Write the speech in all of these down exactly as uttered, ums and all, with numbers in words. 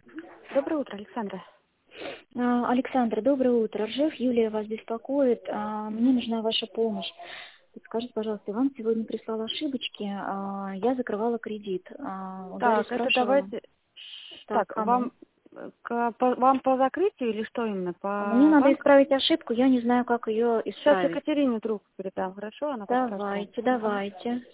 Доброе утро, Александра. А, Александр, доброе утро. Ржев, Юлия вас беспокоит. А, Мне нужна ваша помощь. Подскажите, пожалуйста, вам сегодня прислала ошибочки. а, Я закрывала кредит. А, У Дарьи Так, это спрашивала. давайте... Так, Так, кому? вам, э, к- по, вам по закрытию или что именно? Мне По надо банку? исправить ошибку, я не знаю, как ее Сейчас исправить. Екатерине трубку передам, хорошо? Она подскажет вам. Давайте, давайте.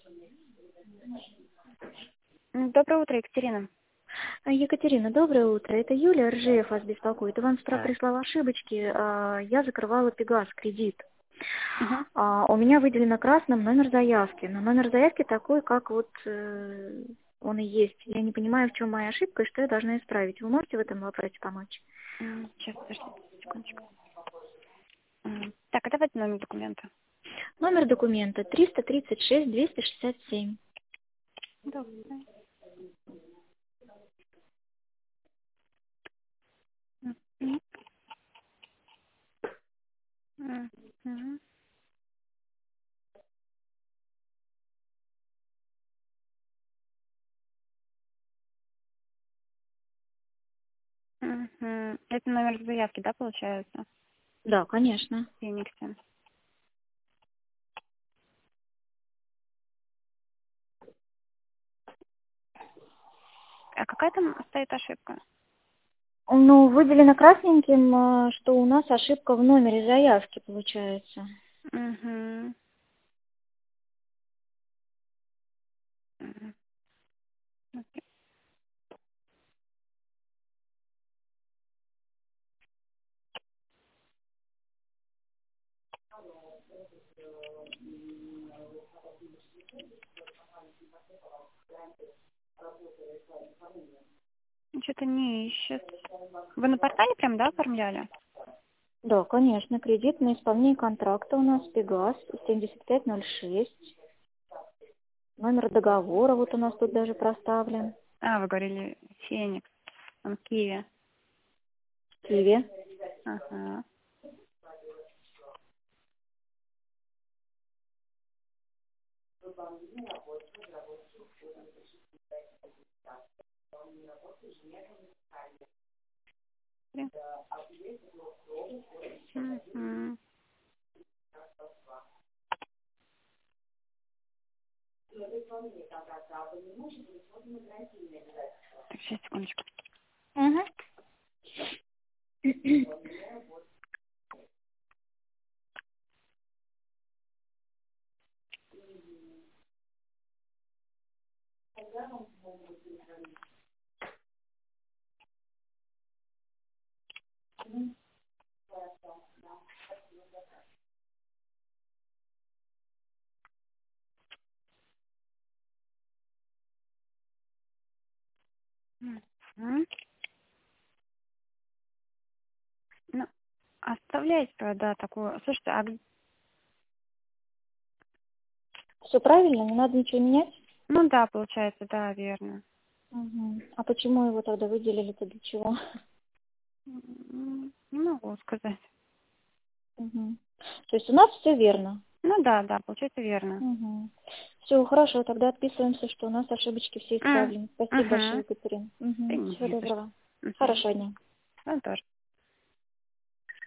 М, Доброе утро, Екатерина. А, Екатерина, доброе утро. Это Юлия Ржев вас беспокоит. И вам с утра прислала ошибочки. А, Я закрывала Пегас кредит. Мгм. А, у меня выделено красным номер заявки, но номер заявки такой, как вот э, он и есть. Я не понимаю, в чем моя ошибка и что я должна исправить. Вы можете в этом вопросе помочь? М, Сейчас, подождите, секундочку. М, Так, а давайте номер документа. Номер документа триста тридцать шесть двести шестьдесят семь. Добрый. Мгм. Мгм. Мгм. Мгм. Это номер заявки, да, получается? Да, конечно. Фениксе. А какая там стоит ошибка? Ну, выделено красненьким, а, что у нас ошибка в номере заявки получается. Угу. Что-то не ищет. Вы на портале прям, да, оформляли? Да, конечно, кредит на исполнение контракта у нас Пегас семьдесят пять ноль шесть. Номер договора вот у нас тут даже проставлен. А, вы говорили Феникс. Он в Киеве. Киви. Ага. Угу. Так, сейчас, секундочку. Угу. Мгм. Ну, оставляйте тогда такую. Слушайте, а г- Все правильно, не надо ничего менять? ну да, получается, да, верно. Мгм. А почему его тогда выделили-то для чего? М, Не могу сказать. Мгм. То есть у нас все верно. Ну да, да, получается верно. Все, хорошо, тогда отписываемся, что у нас ошибочки все М, исправлены. Спасибо большое, Угу. Екатерина. Да Мгм. Всего не за что. доброго. Угу. Хорошего дня. Ну тоже.